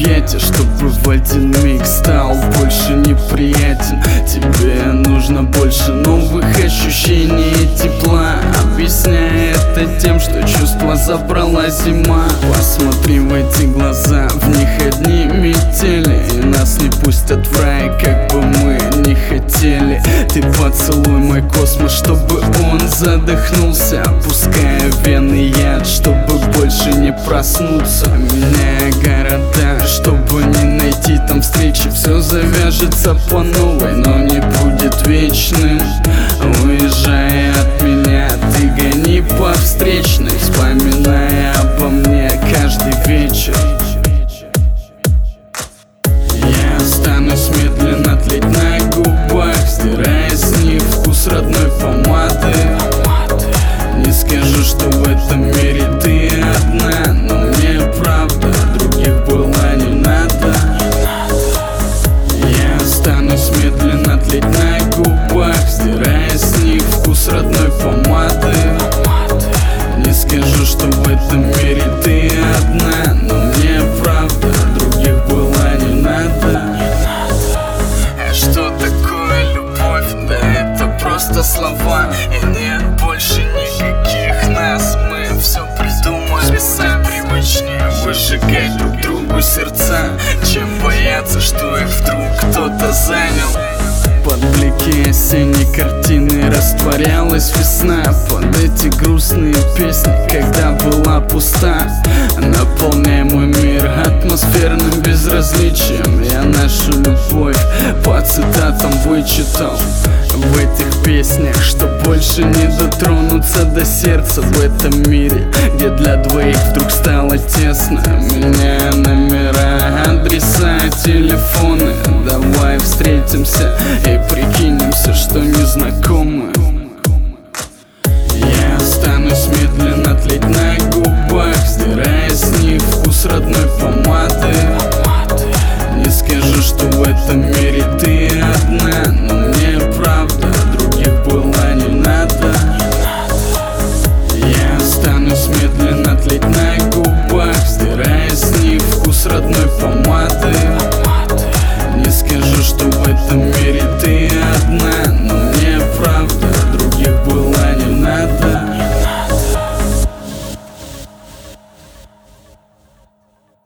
объятия, чтобы в один миг стал больше неприятен. Тебе нужно больше новых ощущений и тепла. Объясняй это тем, что чувства забрала зима. Посмотри в эти глаза, в них одни метели, и нас не пустят в рай, как бы мы не хотели. Ты поцелуй мой космос, чтобы он задохнулся, опуская в вены яд, чтобы больше не проснуться. Меняя города, чтобы не найти там встречи. Все завяжется по новой, но не будет вечным. Уезжая от меня, ты гони по встречной, вспоминая обо мне каждый вечер. Я останусь медленно тлеть на губах, стирая с них вкус родной помады. Не скажу, что в этом мире ты одна, но мне правда других было не надо. Я останусь медленно тлеть на губах, стирая с них вкус родной помады. Не скажу, что в этом мире ты одна, но мне правда других было не надо. А что такое любовь? Да это просто слова, и нет больше никаких нас. Мы все придумали сами. Привычнее выжигать друг другу сердца, чем бояться, что их вдруг кто-то занял. Под блики осенней картины растворялась весна. Под эти грустные песни, когда была пуста, наполняя мой мир атмосферным безразличием. Я нашу любовь по цитатам вычитал в этих песнях, что больше не дотронуться до сердца в этом мире, где для двоих вдруг стало тесно. Меняя номера, адреса, телефоны, давай встретимся и прикинемся, что не знакомы. Я останусь медленно тлеть на губах, стирая с них вкус родной помады. Не скажу, что в этом мире ты одна, но мне